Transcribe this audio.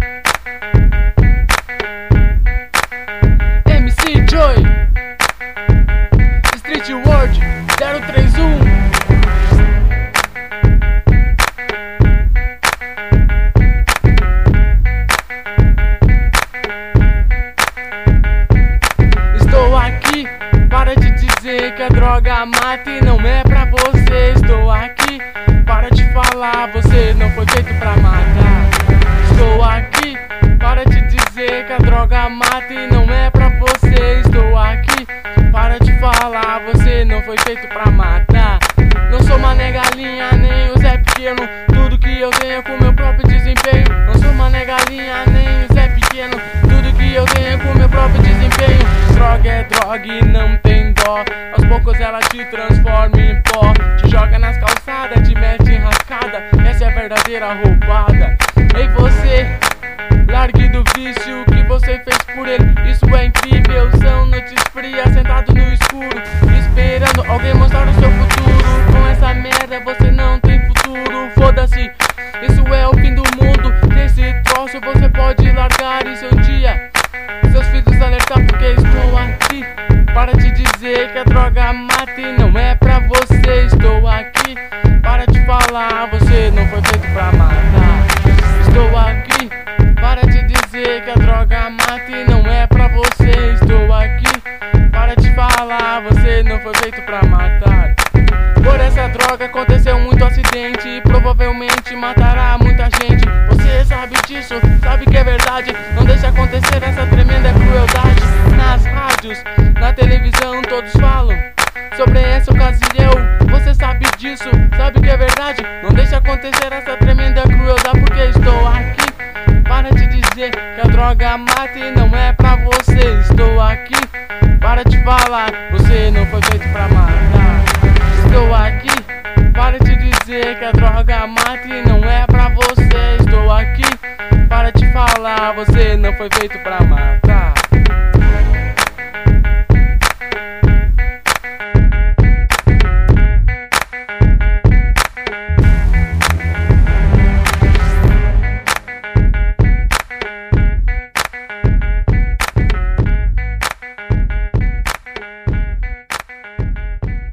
MC Joy, Street World 031. Estou aqui para te dizer que a droga mata e não é pra você. Estou aqui para te falar, você não foi feito pra matar. Estou aqui para te dizer que a droga mata e não é pra você. Estou aqui para te falar, você não foi feito pra matar. Não sou Mané Galinha nem o Zé Pequeno, tudo que eu tenho é com meu próprio desempenho. Não sou Mané Galinha nem o Zé Pequeno, tudo que eu tenho é com meu próprio desempenho. Droga é droga e não tem dó, aos poucos ela te transforma em pó. Te joga nas calçadas, te mete em rascada, essa é a verdadeira roubada. Ei você, largue do vício, o que você fez por ele, isso é incrível. São noites frias, sentado no escuro, esperando alguém mostrar o seu futuro. Com essa merda você não tem futuro, foda-se, isso é o fim do mundo. Nesse troço você pode largar e seu dia seus filhos alertar, porque estou aqui para te dizer que a droga mata e não é pra você. Estou aqui para te falar, você não foi feito pra matar. Estou aqui para te dizer que a droga mata e não é pra você. Estou aqui para te falar, você não foi feito pra matar. Por essa droga aconteceu muito acidente e provavelmente matará muita gente. Você sabe disso, sabe que é verdade. Não deixe acontecer essa tremenda crueldade. Nas rádios, na televisão todos falam sobre essa ocasião. Você sabe disso, sabe que é verdade. Não deixe acontecer essa tremenda crueldade, porque estou aqui para te dizer que a droga mata e não é pra você. Estou aqui para te falar, você não foi feito pra matar. Estou aqui para te dizer que a droga mata e não é pra você. Estou aqui para te falar, você não foi feito pra matar.